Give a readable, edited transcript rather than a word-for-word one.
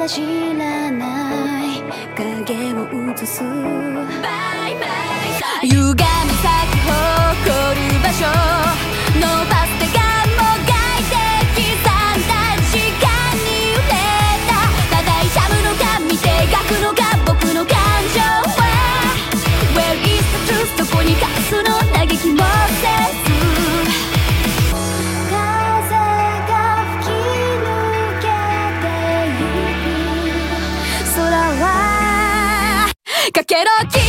だ知らない影を映すバイバイ歪み咲き誇る場所伸ばす手がもがいて刻んだ時間に揺れたただいしゃぶのか見て書くのか僕の感情は Where is the truth どこに隠すの嘆きもせず風が吹き抜けてゆく空はかけろ